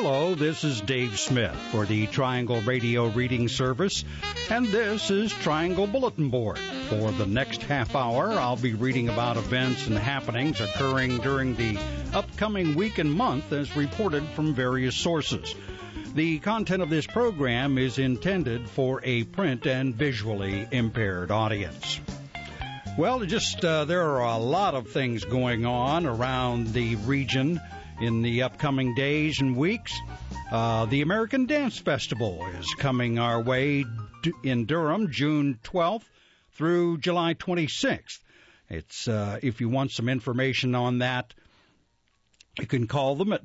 Hello, this is Dave Smith for the Triangle Radio Reading Service, and this is Triangle Bulletin Board. For the next half hour, I'll be reading about events and happenings occurring during the upcoming week and month as reported from various sources. The content of this program is intended for a print and visually impaired audience. Well, there are a lot of things going on around the region in the upcoming days and weeks. The American Dance Festival is coming our way in Durham, June 12th through July 26th. It's if you want some information on that, you can call them at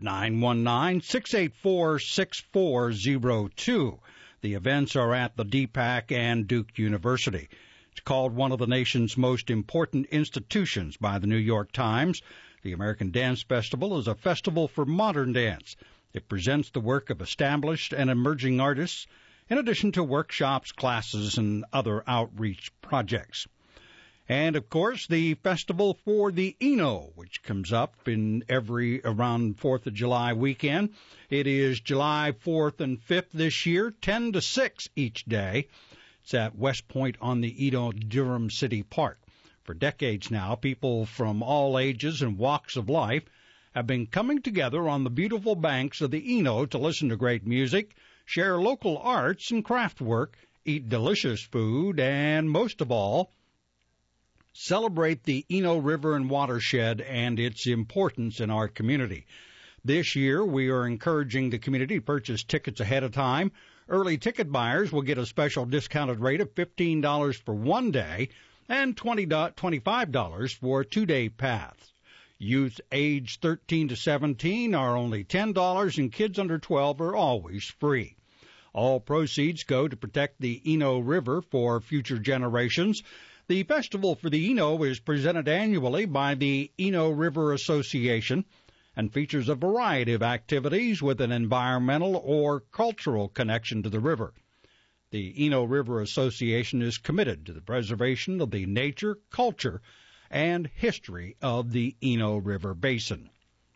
919-684-6402. The events are at the DPAC and Duke University. It's called one of the nation's most important institutions by the New York Times. The American Dance Festival is a festival for modern dance. It presents the work of established and emerging artists, in addition to workshops, classes, and other outreach projects. And, of course, the Festival for the Eno, which comes up around 4th of July weekend. It is July 4th and 5th this year, 10 to 6 each day. It's at West Point on the Eno Durham City Park. For decades now, people from all ages and walks of life have been coming together on the beautiful banks of the Eno to listen to great music, share local arts and craft work, eat delicious food, and most of all, celebrate the Eno River and watershed and its importance in our community. This year, we are encouraging the community to purchase tickets ahead of time. Early ticket buyers will get a special discounted rate of $15 for one day and $25 for a two-day pass. Youth aged 13 to 17 are only $10, and kids under 12 are always free. All proceeds go to protect the Eno River for future generations. The Festival for the Eno is presented annually by the Eno River Association and features a variety of activities with an environmental or cultural connection to the river. The Eno River Association is committed to the preservation of the nature, culture, and history of the Eno River Basin.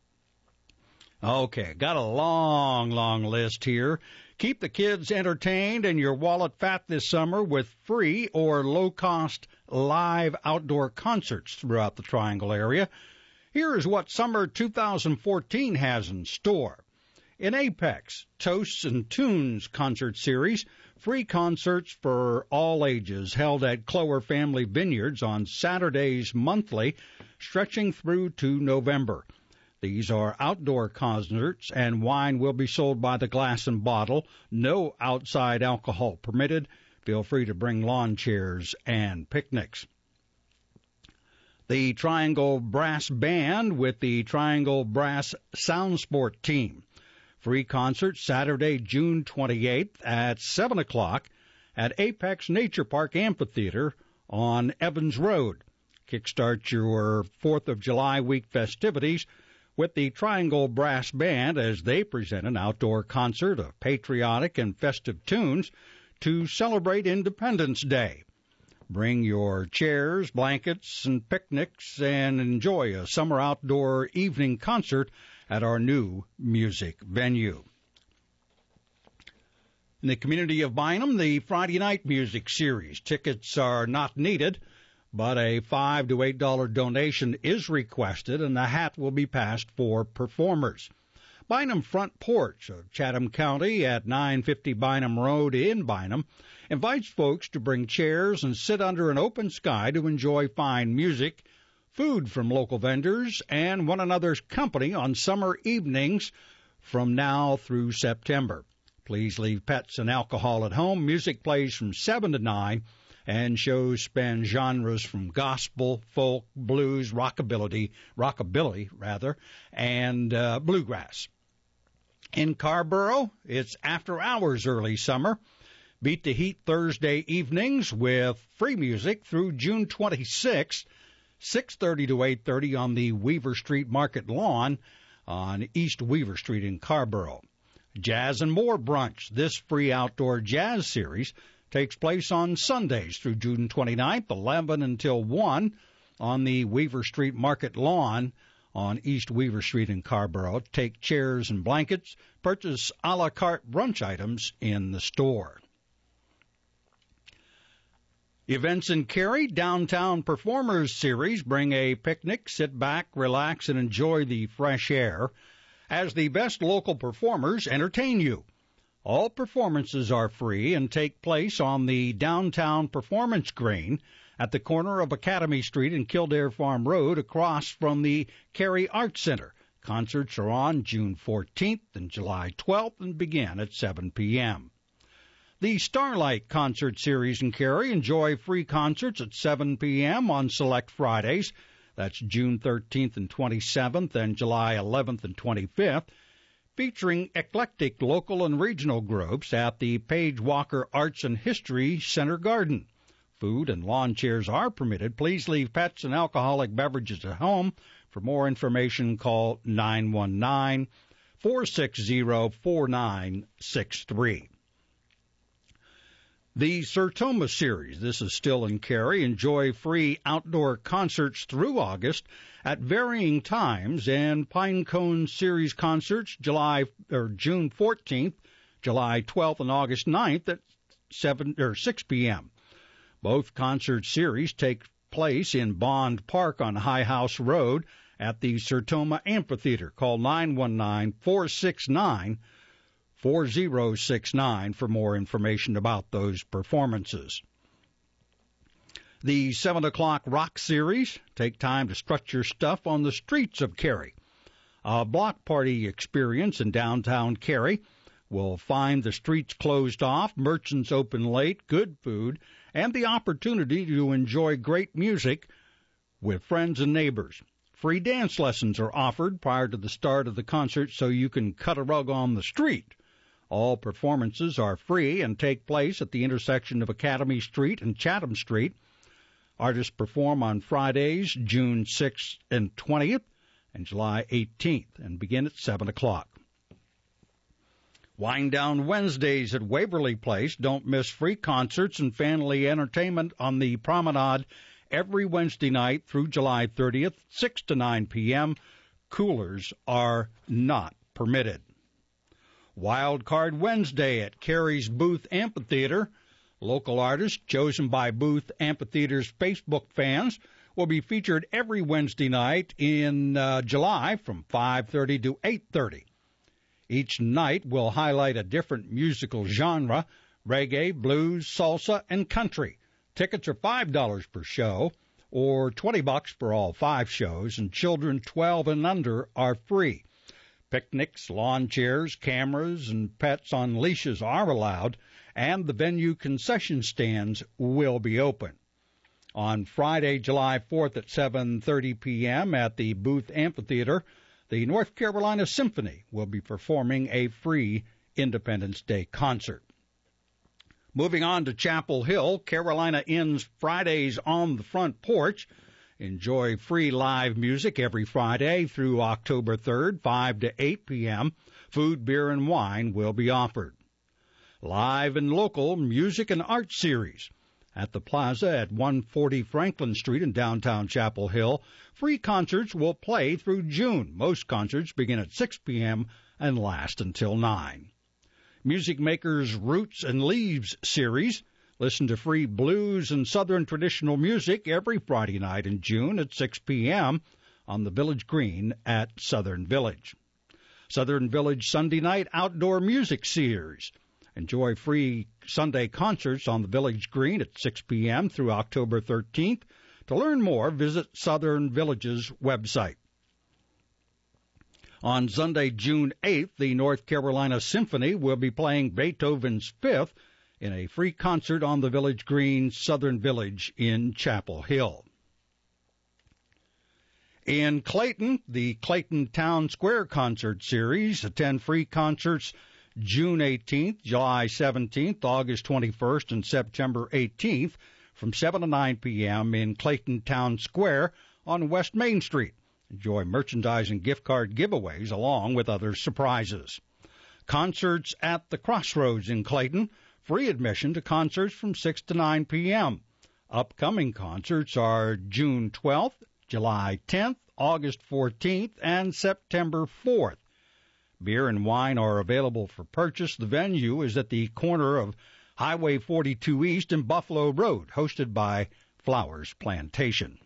Okay, got a long list here. Keep the kids entertained and your wallet fat this summer with free or low-cost live outdoor concerts throughout the Triangle area. Here is what summer 2014 has in store. In Apex, Toasts and Tunes concert series, free concerts for all ages held at Clower Family Vineyards on Saturdays monthly, stretching through to November. These are outdoor concerts, and wine will be sold by the glass and bottle. No outside alcohol permitted. Feel free to bring lawn chairs and picnics. The Triangle Brass Band with the Triangle Brass Sound Sport Team. Free concert Saturday, June 28th at 7 o'clock at Apex Nature Park Amphitheater on Evans Road. Kickstart your 4th of July week festivities with the Triangle Brass Band as they present an outdoor concert of patriotic and festive tunes to celebrate Independence Day. Bring your chairs, blankets, and picnics and enjoy a summer outdoor evening concert at our new music venue. In the community of Bynum, the Friday Night Music Series. Tickets are not needed, but a $5 to $8 donation is requested, and the hat will be passed for performers. Bynum Front Porch of Chatham County at 950 Bynum Road in Bynum invites folks to bring chairs and sit under an open sky to enjoy fine music, food from local vendors, and one another's company on summer evenings from now through September. Please leave pets and alcohol at home. Music plays from 7 to 9, and shows span genres from gospel, folk, blues, rockabilly, and bluegrass. In Carrboro, it's after hours early summer. Beat the heat Thursday evenings with free music through June 26th, 6:30 to 8:30 on the Weaver Street Market Lawn on East Weaver Street in Carrboro. Jazz and More Brunch. This free outdoor jazz series takes place on Sundays through June 29th, 11 until 1 on the Weaver Street Market Lawn on East Weaver Street in Carrboro. Take chairs and blankets. Purchase a la carte brunch items in the store. Events in Cary, Downtown Performers Series. Bring a picnic, sit back, relax, and enjoy the fresh air as the best local performers entertain you. All performances are free and take place on the Downtown Performance Green at the corner of Academy Street and Kildare Farm Road across from the Cary Arts Center. Concerts are on June 14th and July 12th and begin at 7 p.m. The Starlight Concert Series in Cary. Enjoy free concerts at 7 p.m. on select Fridays. That's June 13th and 27th and July 11th and 25th, featuring eclectic local and regional groups at the Page Walker Arts and History Center Garden. Food and lawn chairs are permitted. Please leave pets and alcoholic beverages at home. For more information, call 919-460-4963. The Sertoma Series. This is still in Cary. Enjoy free outdoor concerts through August at varying times, and Pinecone Series concerts June 14th, July 12th, and August 9th at 6 p.m. Both concert series take place in Bond Park on High House Road at the Sertoma Amphitheater. Call 919-469-4069 for more information about those performances. The 7 o'clock Rock Series. Take time to strut your stuff on the streets of Cary. A block party experience in downtown Cary will find the streets closed off, merchants open late, good food, and the opportunity to enjoy great music with friends and neighbors. Free dance lessons are offered prior to the start of the concert so you can cut a rug on the street. All performances are free and take place at the intersection of Academy Street and Chatham Street. Artists perform on Fridays, June 6th and 20th, and July 18th, and begin at 7 o'clock. Wind down Wednesdays at Waverly Place. Don't miss free concerts and family entertainment on the promenade every Wednesday night through July 30th, 6 to 9 p.m. Coolers are not permitted. Wild Card Wednesday at Cary's Booth Amphitheater. Local artists chosen by Booth Amphitheater's Facebook fans will be featured every Wednesday night in July from 5:30 to 8:30. Each night will highlight a different musical genre: reggae, blues, salsa, and country. Tickets are $5 per show, or $20 for all 5 shows, and children 12 and under are free. Picnics, lawn chairs, cameras, and pets on leashes are allowed, and the venue concession stands will be open. On Friday, July 4th at 7:30 p.m. at the Booth Amphitheater, the North Carolina Symphony will be performing a free Independence Day concert. Moving on to Chapel Hill, Carolina Inn's Fridays on the Front Porch. Enjoy free live music every Friday through October 3rd, 5 to 8 p.m. Food, beer, and wine will be offered. Live and local music and art series at the Plaza at 140 Franklin Street in downtown Chapel Hill. Free concerts will play through June. Most concerts begin at 6 p.m. and last until 9. Music Makers Roots and Leaves series. Listen to free blues and Southern traditional music every Friday night in June at 6 p.m. on the Village Green at Southern Village. Southern Village Sunday Night Outdoor Music Series. Enjoy free Sunday concerts on the Village Green at 6 p.m. through October 13th. To learn more, visit Southern Village's website. On Sunday, June 8th, the North Carolina Symphony will be playing Beethoven's Fifth in a free concert on the Village Green, Southern Village in Chapel Hill. In Clayton, the Clayton Town Square Concert Series. Attend free concerts June 18th, July 17th, August 21st, and September 18th from 7 to 9 p.m. in Clayton Town Square on West Main Street. Enjoy merchandise and gift card giveaways along with other surprises. Concerts at the Crossroads in Clayton. Free admission to concerts from 6 to 9 p.m. Upcoming concerts are June 12th, July 10th, August 14th, and September 4th. Beer and wine are available for purchase. The venue is at the corner of Highway 42 East and Buffalo Road, hosted by Flowers Plantation.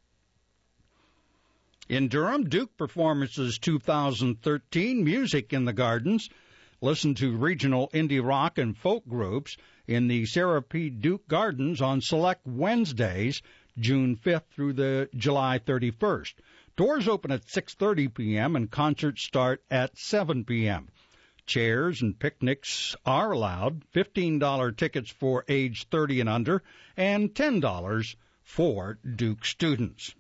In Durham, Duke Performances 2013, Music in the Gardens. Listen to regional indie rock and folk groups in the Sarah P. Duke Gardens on select Wednesdays, June 5th through the July 31st. Doors open at 6:30 p.m. and concerts start at 7 p.m. Chairs and picnics are allowed, $15 tickets for age 30 and under, and $10 for Duke students.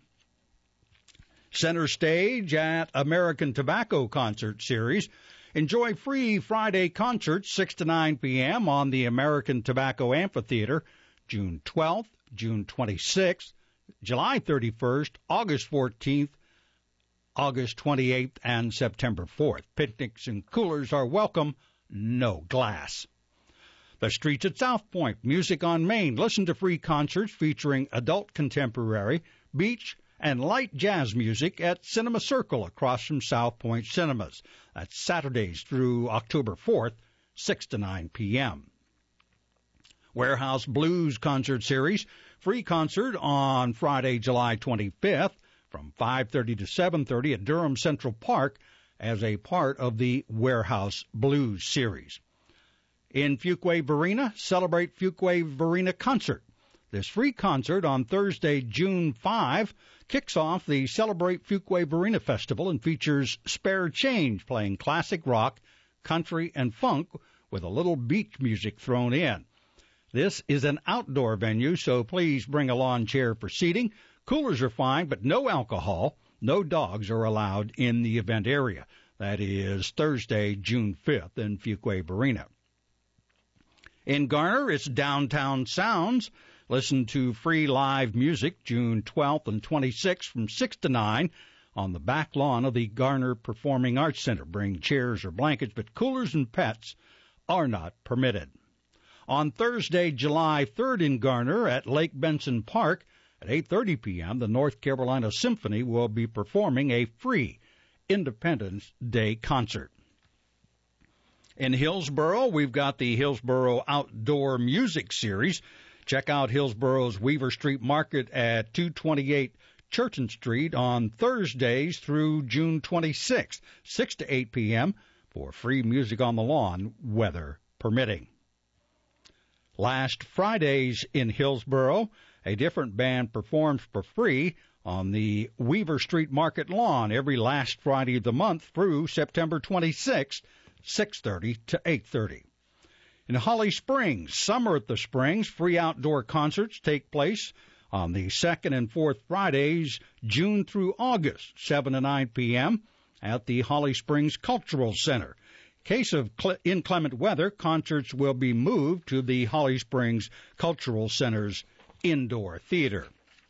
Center stage at American Tobacco Concert Series. Enjoy free Friday concerts 6 to 9 p.m. on the American Tobacco Amphitheater, June 12th, June 26th, July 31st, August 14th, August 28th, and September 4th. Picnics and coolers are welcome, no glass. The Streets at South Point, Music on Main. Listen to free concerts featuring adult contemporary, beach, and light jazz music at Cinema Circle across from South Point Cinemas. That's Saturdays through October 4th, 6 to 9 p.m. Warehouse Blues Concert Series, free concert on Friday, July 25th from 5:30 to 7:30 at Durham Central Park as a part of the Warehouse Blues Series. In Fuquay-Varina, Celebrate Fuquay-Varina Concert. This free concert on Thursday, June 5, kicks off the Celebrate Fuquay-Varina Festival and features Spare Change playing classic rock, country, and funk with a little beach music thrown in. This is an outdoor venue, so please bring a lawn chair for seating. Coolers are fine, but no alcohol. No dogs are allowed in the event area. That is Thursday, June 5th in Fuquay-Varina. In Garner, it's Downtown Sounds. Listen to free live music June 12th and 26th from 6 to 9 on the back lawn of the Garner Performing Arts Center. Bring chairs or blankets, but coolers and pets are not permitted. On Thursday, July 3rd in Garner at Lake Benson Park at 8:30 p.m., the North Carolina Symphony will be performing a free Independence Day concert. In Hillsboro, we've got the Hillsboro Outdoor Music Series. Check out Hillsboro's Weaver Street Market at 228 Churton Street on Thursdays through June 26th, 6 to 8 p.m. for free music on the lawn, weather permitting. Last Fridays in Hillsboro, a different band performs for free on the Weaver Street Market lawn every last Friday of the month through September 26th, 6:30 to 8:30. In Holly Springs, Summer at the Springs, free outdoor concerts take place on the second and fourth Fridays, June through August, 7 to 9 p.m. at the Holly Springs Cultural Center. In case of inclement weather, concerts will be moved to the Holly Springs Cultural Center's indoor theater.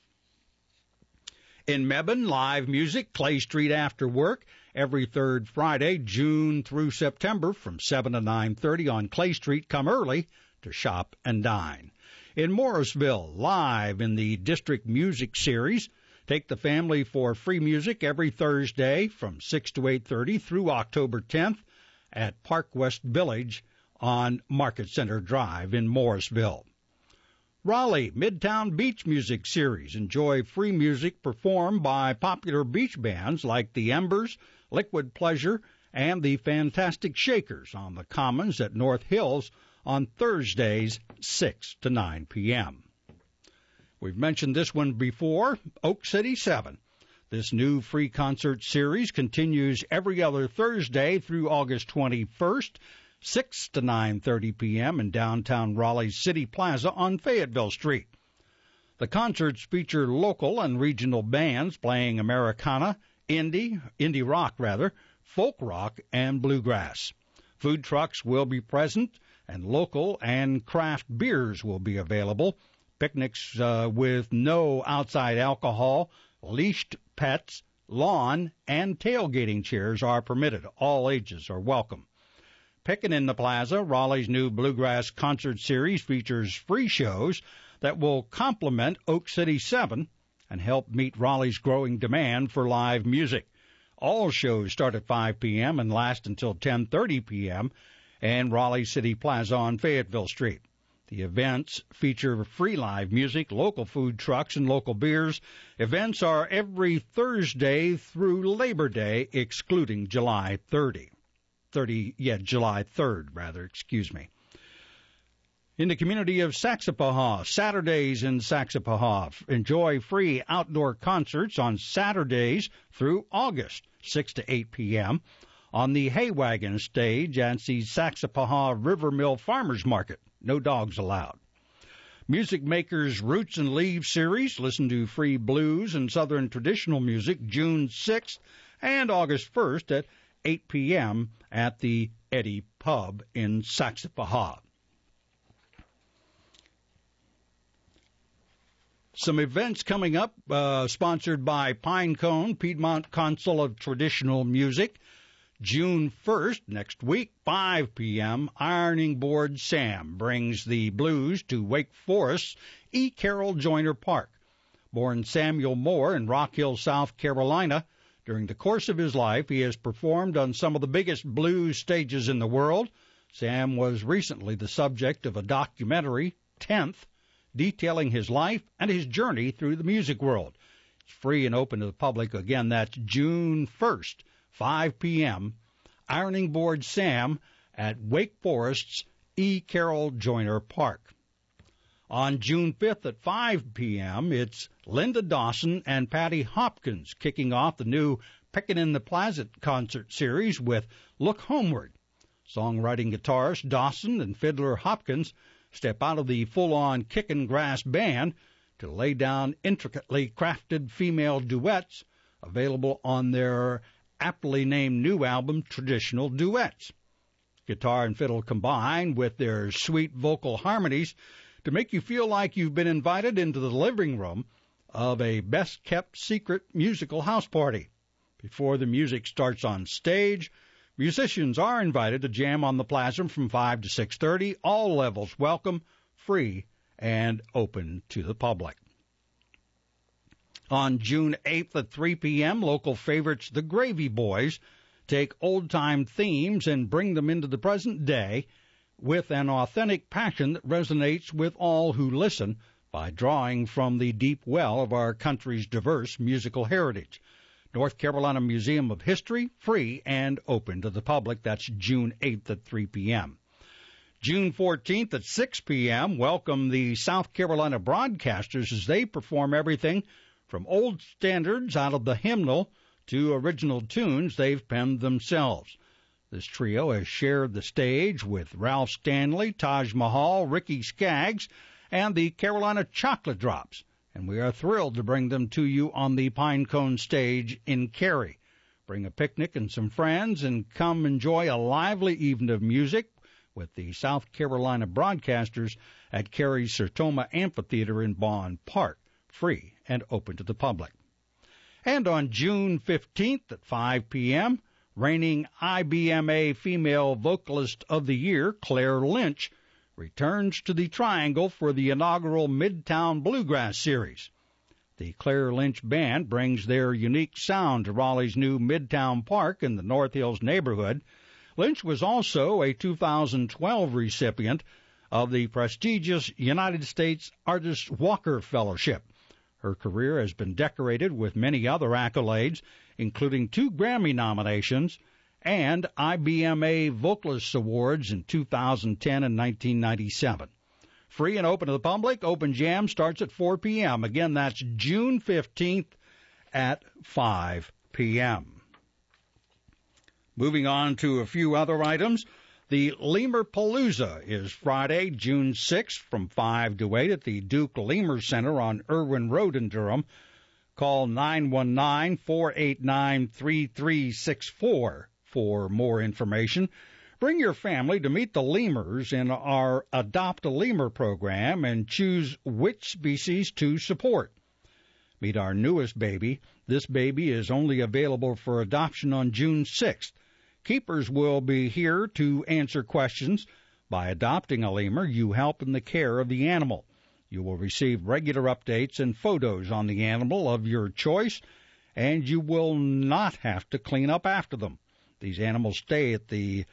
In Mebane, live music, Clay Street After Work, every third Friday, June through September, from 7 to 9:30 on Clay Street. Come early to shop and dine. In Morrisville, live in the District Music Series, take the family for free music every Thursday from 6 to 8:30 through October 10th at Park West Village on Market Center Drive in Morrisville. Raleigh, Midtown Beach Music Series. Enjoy free music performed by popular beach bands like the Embers, Liquid Pleasure, and the Fantastic Shakers on the Commons at North Hills on Thursdays, 6 to 9 p.m. We've mentioned this one before, Oak City 7. This new free concert series continues every other Thursday through August 21st, 6 to 9:30 p.m. in downtown Raleigh's City Plaza on Fayetteville Street. The concerts feature local and regional bands playing Americana, indie rock, folk rock, and bluegrass. Food trucks will be present, and local and craft beers will be available. Picnics with no outside alcohol, leashed pets, lawn, and tailgating chairs are permitted. All ages are welcome. Pickin' in the Plaza, Raleigh's new Bluegrass Concert Series features free shows that will complement Oak City 7 and help meet Raleigh's growing demand for live music. All shows start at 5 p.m. and last until 10:30 p.m. and Raleigh City Plaza on Fayetteville Street. The events feature free live music, local food trucks, and local beers. Events are every Thursday through Labor Day, excluding July 3rd. In the community of Saxapahaw, Saturdays in Saxapahaw. Enjoy free outdoor concerts on Saturdays through August, 6 to 8 p.m. on the Hay Wagon stage at the Saxapahaw River Mill Farmers Market. No dogs allowed. Music Makers Roots and Leaves series. Listen to free blues and southern traditional music June 6th and August 1st at 8 p.m. at the Eddy Pub in Saxapahaw. Some events coming up, sponsored by Pinecone, Piedmont Council of Traditional Music. June 1st, next week, 5 p.m., Ironing Board Sam brings the blues to Wake Forest's E. Carroll Joyner Park. Born Samuel Moore in Rock Hill, South Carolina, during the course of his life, he has performed on some of the biggest blues stages in the world. Sam was recently the subject of a documentary, 10th, detailing his life and his journey through the music world. It's free and open to the public. Again, that's June 1st. 5 p.m., Ironing Board Sam at Wake Forest's E. Carroll Joyner Park. On June 5th at 5 p.m., it's Linda Dawson and Patty Hopkins kicking off the new Pickin' in the Plaza concert series with Look Homeward. Songwriting guitarist Dawson and fiddler Hopkins step out of the full-on kickin' grass band to lay down intricately crafted female duets available on their aptly named new album, Traditional Duets. Guitar and fiddle combine with their sweet vocal harmonies to make you feel like you've been invited into the living room of a best-kept secret musical house party. Before the music starts on stage, musicians are invited to jam on the plaza from 5 to 6:30. All levels welcome, free, and open to the public. On June 8th at 3 p.m., local favorites, the Gravy Boys, take old-time themes and bring them into the present day with an authentic passion that resonates with all who listen by drawing from the deep well of our country's diverse musical heritage. North Carolina Museum of History, free and open to the public. That's June 8th at 3 p.m. June 14th at 6 p.m., welcome the South Carolina broadcasters as they perform everything from old standards out of the hymnal to original tunes they've penned themselves. This trio has shared the stage with Ralph Stanley, Taj Mahal, Ricky Skaggs, and the Carolina Chocolate Drops, and we are thrilled to bring them to you on the Pinecone stage in Cary. Bring a picnic and some friends and come enjoy a lively evening of music with the South Carolina broadcasters at Cary's Sertoma Amphitheater in Bond Park. Free and open to the public. And on June 15th at 5 p.m., reigning IBMA Female Vocalist of the Year, Claire Lynch, returns to the Triangle for the inaugural Midtown Bluegrass Series. The Claire Lynch Band brings their unique sound to Raleigh's new Midtown Park in the North Hills neighborhood. Lynch was also a 2012 recipient of the prestigious United States Artist Walker Fellowship. Her career has been decorated with many other accolades, including 2 Grammy nominations and IBMA Vocalist Awards in 2010 and 1997. Free and open to the public. Open Jam starts at 4 p.m. Again, that's June 15th at 5 p.m. Moving on to a few other items. The Lemur Palooza is Friday, June 6th from 5 to 8 at the Duke Lemur Center on Irwin Road in Durham. Call 919-489-3364 for more information. Bring your family to meet the lemurs in our Adopt a Lemur program and choose which species to support. Meet our newest baby. This baby is only available for adoption on June 6th. Keepers will be here to answer questions. By adopting a lemur, you help in the care of the animal. You will receive regular updates and photos on the animal of your choice, and you will not have to clean up after them. These animals stay at the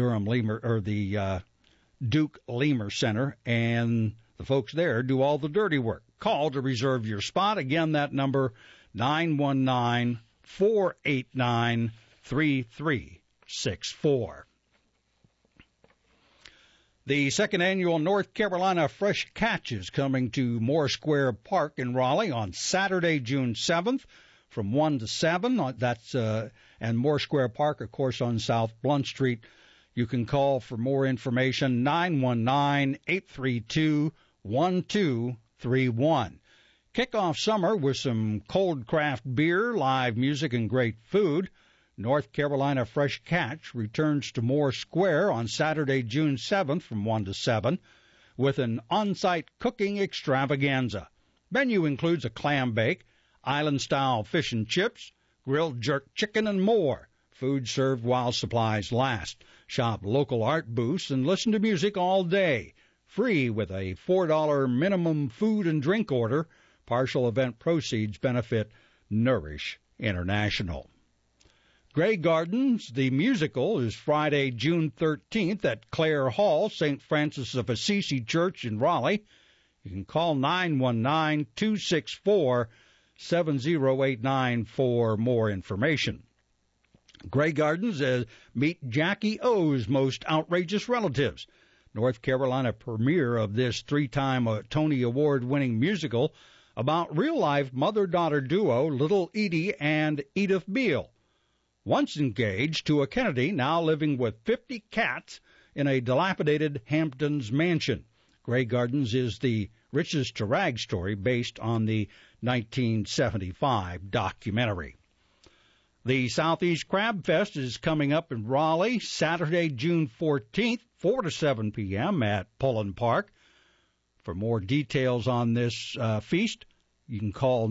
Duke Lemur Center, and the folks there do all the dirty work. Call to reserve your spot. Again, that number, 919-489-3364. The second annual North Carolina Fresh Catch is coming to Moore Square Park in Raleigh on Saturday, June 7th from 1 to 7. And Moore Square Park, of course, on South Blunt Street. You can call for more information, 919-832-1231. Kick off summer with some cold craft beer, live music, and great food. North Carolina Fresh Catch returns to Moore Square on Saturday, June 7th from 1 to 7 with an on-site cooking extravaganza. Menu includes a clam bake, island-style fish and chips, grilled jerk chicken, and more. Food served while supplies last. Shop local art booths and listen to music all day. Free with a $4 minimum food and drink order. Partial event proceeds benefit Nourish International. Grey Gardens, the musical, is Friday, June 13th at Clare Hall, St. Francis of Assisi Church in Raleigh. You can call 919-264-7089 for more information. Grey Gardens, meet Jackie O's Most Outrageous Relatives. North Carolina premiere of this three-time Tony Award-winning musical about real-life mother-daughter duo Little Edie and Edith Beale. Once engaged to a Kennedy, now living with 50 cats in a dilapidated Hamptons mansion. Grey Gardens is the Riches to Rags story based on the 1975 documentary. The Southeast Crab Fest is coming up in Raleigh, Saturday, June 14th, 4 to 7 p.m. at Pullen Park. For more details on this feast, you can call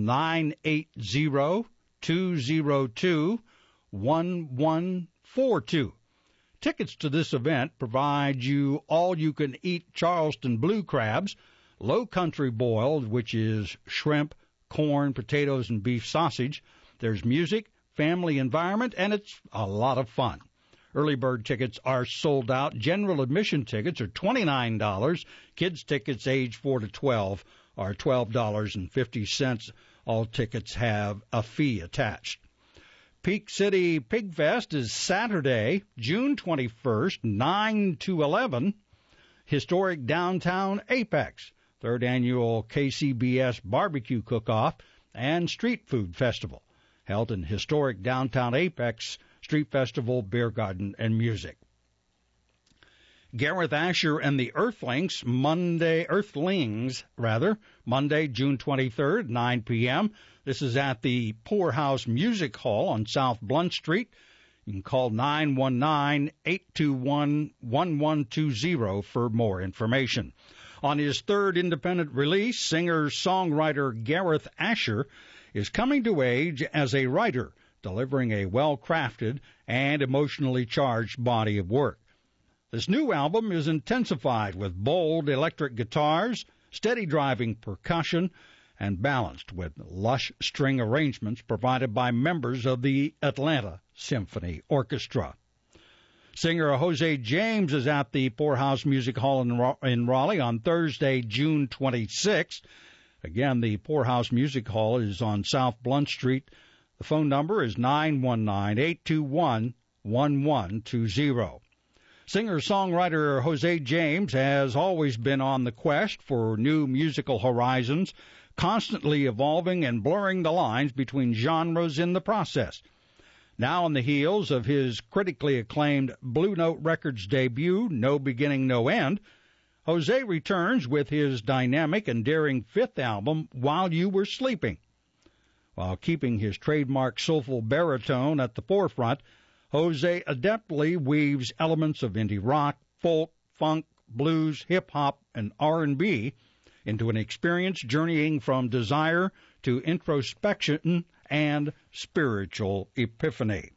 980-202-1142. Tickets to this event provide you all-you-can-eat Charleston blue crabs, low country boiled, which is shrimp, corn, potatoes, and beef sausage. There's music, family environment, and it's a lot of fun. Early bird tickets are sold out. General admission tickets are $29. Kids tickets age 4 to 12 are $12.50. All tickets have a fee attached. Peak City Pig Fest is Saturday, June 21st, 9 to 11. Historic Downtown Apex, third annual KCBS Barbecue Cook-Off and Street Food Festival. Held in historic Downtown Apex, Street Festival, Beer Garden, and Music. Gareth Asher and the Earthlings, Monday, June 23rd, 9 p.m. This is at the Poorhouse Music Hall on South Blunt Street. You can call 919-821-1120 for more information. On his third independent release, singer-songwriter Gareth Asher is coming to age as a writer, delivering a well-crafted and emotionally charged body of work. This new album is intensified with bold electric guitars, steady driving percussion, and balanced with lush string arrangements provided by members of the Atlanta Symphony Orchestra. Singer Jose James is at the Poorhouse Music Hall in Raleigh on Thursday, June 26th. Again, the Poorhouse Music Hall is on South Blunt Street. The phone number is 919-821-1120. Singer-songwriter Jose James has always been on the quest for new musical horizons, constantly evolving and blurring the lines between genres in the process. Now on the heels of his critically acclaimed Blue Note Records debut, No Beginning, No End, Jose returns with his dynamic and daring fifth album, While You Were Sleeping. While keeping his trademark soulful baritone at the forefront, Jose adeptly weaves elements of indie rock, folk, funk, blues, hip-hop, and R&B into an experience journeying from desire to introspection and spiritual epiphany.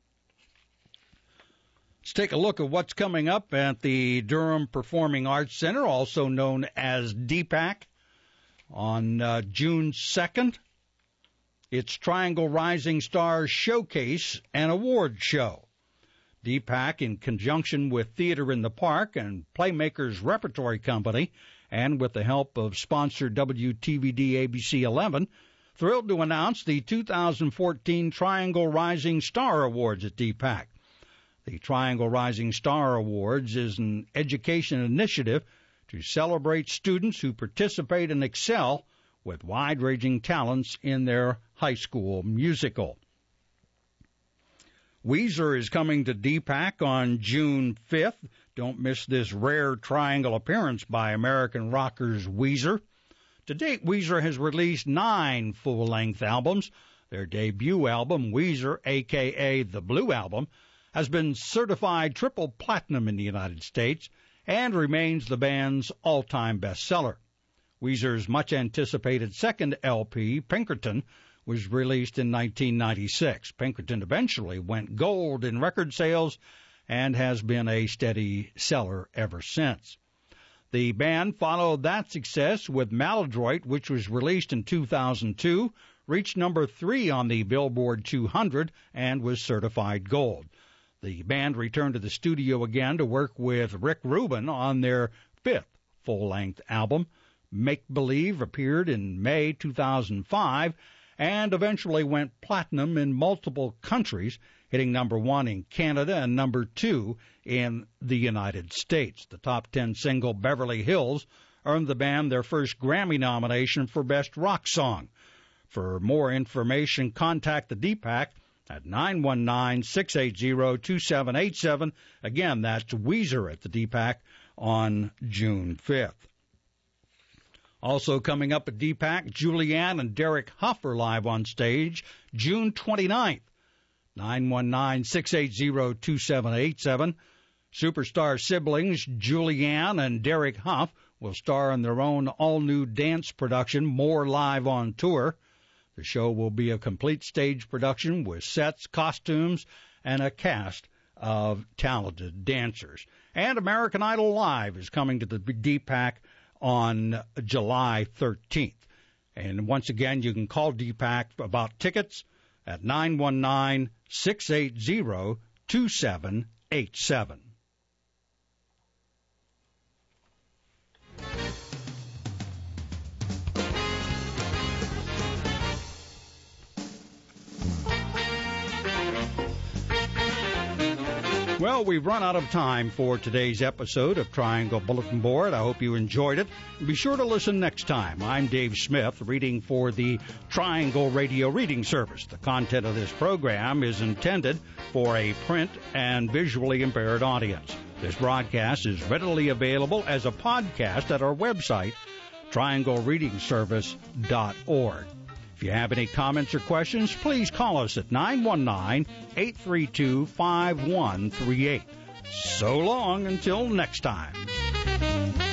Let's take a look at what's coming up at the Durham Performing Arts Center, also known as DPAC. On June 2nd, it's Triangle Rising Stars Showcase and Award Show. DPAC, in conjunction with Theater in the Park and Playmakers Repertory Company, and with the help of sponsor WTVD ABC 11, thrilled to announce the 2014 Triangle Rising Star Awards at DPAC. The Triangle Rising Star Awards is an education initiative to celebrate students who participate and excel with wide-ranging talents in their high school musical. Weezer is coming to DPAC on June 5th. Don't miss this rare Triangle appearance by American rockers Weezer. To date, Weezer has released 9 full-length albums. Their debut album, Weezer, a.k.a. The Blue Album, has been certified triple platinum in the United States and remains the band's all-time bestseller. Weezer's much-anticipated second LP, Pinkerton, was released in 1996. Pinkerton eventually went gold in record sales and has been a steady seller ever since. The band followed that success with Maladroit, which was released in 2002, reached number 3 on the Billboard 200, and was certified gold. The band returned to the studio again to work with Rick Rubin on their 5th full-length album. Make Believe appeared in May 2005 and eventually went platinum in multiple countries, hitting number 1 in Canada and number 2 in the United States. The top 10 single Beverly Hills earned the band their first Grammy nomination for Best Rock Song. For more information, contact the DPAC at 919-680-2787. Again, that's Weezer at the DPAC on June 5th. Also coming up at DPAC, Julianne and Derek Huff are live on stage June 29th. 919-680-2787. Superstar siblings Julianne and Derek Huff will star in their own all-new dance production, More Live on Tour. The show will be a complete stage production with sets, costumes, and a cast of talented dancers. And American Idol Live is coming to the DPAC on July 13th. And once again, you can call DPAC about tickets at 919-680-2787. Well, we've run out of time for today's episode of Triangle Bulletin Board. I hope you enjoyed it. Be sure to listen next time. I'm Dave Smith, reading for the Triangle Radio Reading Service. The content of this program is intended for a print and visually impaired audience. This broadcast is readily available as a podcast at our website, trianglereadingservice.org. If you have any comments or questions, please call us at 919-832-5138. So long until next time.